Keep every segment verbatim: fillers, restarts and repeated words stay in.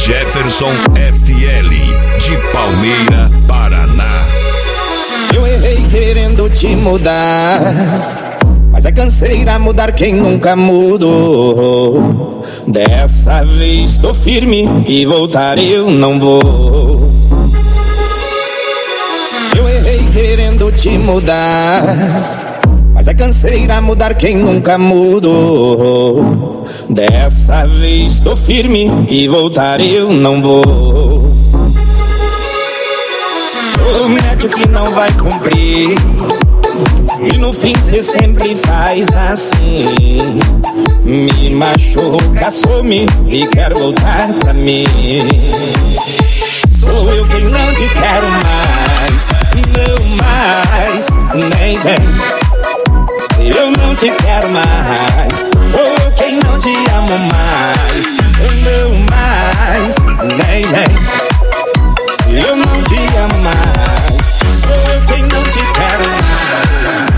Jefferson F L, de Palmeira, Paraná. Eu errei querendo te mudar, mas é canseira mudar quem nunca mudou. Dessa vez tô firme, que voltar eu não vou. Eu errei querendo te mudar, mas é canseira mudar quem nunca mudou. Dessa vez tô firme, que voltar eu não vou. Promete o que não vai cumprir, e no fim cê sempre faz assim. Me machuca, some e quer voltar pra mim. Sou eu quem não te quero mais, não mais, nem vem. Eu não te quero mais, sou eu quem não te amo mais, não mais, nem vem. Eu não te amo mais, sou eu quem não te quero mais.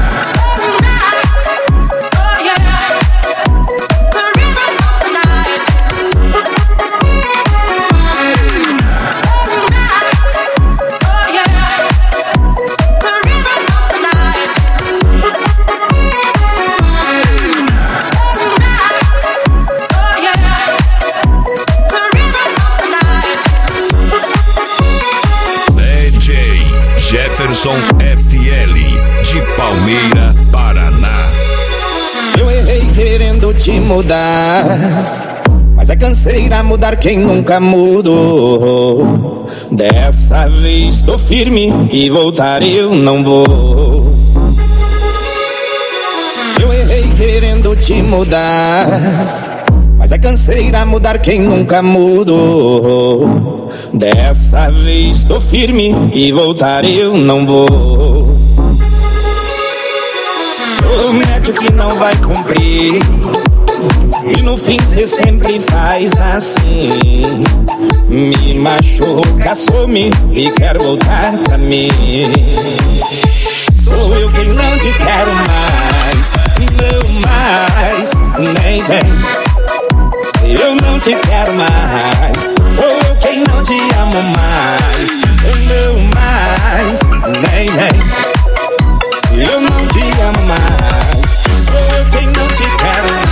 Jefferson F L, de Palmeira, Paraná. Eu errei querendo te mudar, mas é canseira mudar quem nunca mudou. Dessa vez tô firme, que voltar eu não vou. Eu errei querendo te mudar, mas é canseira mudar quem nunca mudou. Dessa vez tô firme, que voltar eu não vou. Promete o que não vai cumprir, e no fim cê sempre faz assim. Me machuca, some e quer voltar pra mim. Sou eu quem não te quero mais, não mais, nem vem. Eu não te quero mais, sou eu quem não te amo mais, não mais, nem vem. Eu não te amo mais, sou eu quem não te quero mais.